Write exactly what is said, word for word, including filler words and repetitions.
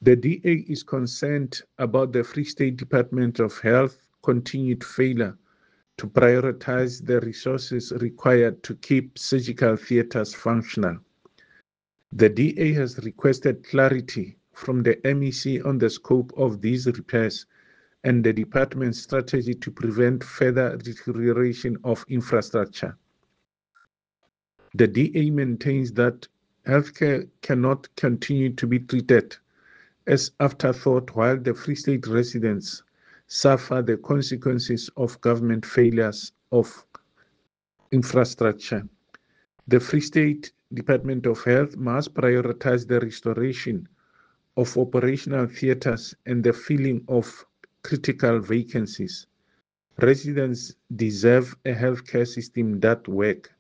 The D A is concerned about the Free State Department of Health continued failure to prioritize the resources required to keep surgical theaters functional. The D A has requested clarity from the M E C on the scope of these repairs and the department's strategy to prevent further deterioration of infrastructure. The D A maintains that healthcare cannot continue to be treated as afterthought while the Free State residents suffer the consequences of government failures of infrastructure. The Free State Department of Health must prioritize the restoration of operational theatres and the filling of critical vacancies. Residents deserve a healthcare system that works,